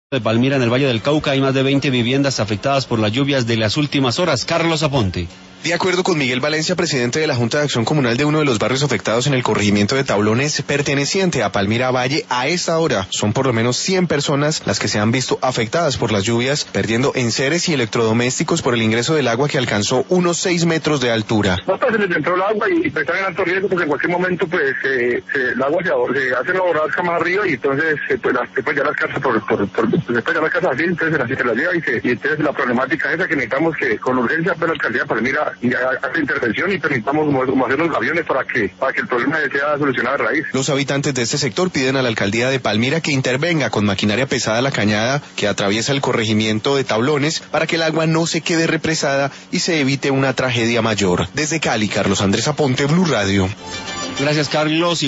De Palmira, en el Valle del Cauca, hay más de 20 viviendas afectadas por las lluvias de las últimas horas. Carlos Aponte. De acuerdo con Miguel Valencia, presidente de la Junta de Acción Comunal de uno de los barrios afectados en el corregimiento de Tablones, perteneciente a Palmira Valle, a esta hora son por lo menos 100 personas las que se han visto afectadas por las lluvias, perdiendo enseres y electrodomésticos por el ingreso del agua que alcanzó unos 6 metros de altura. Se les entró el agua y están en alto riesgo porque en cualquier momento el agua se hace la borrasca más arriba y entonces después ya las casas así, entonces se las lleva y entonces la problemática esa que necesitamos que con urgencia la alcaldía de Palmira hace intervención y permitamos hacer unos aviones para que el problema sea solucionado de raíz. Los habitantes de este sector piden a la alcaldía de Palmira que intervenga con maquinaria pesada la cañada que atraviesa el corregimiento de Tablones para que el agua no se quede represada y se evite una tragedia mayor. Desde Cali, Carlos Andrés Aponte, Blue Radio. Gracias, Carlos.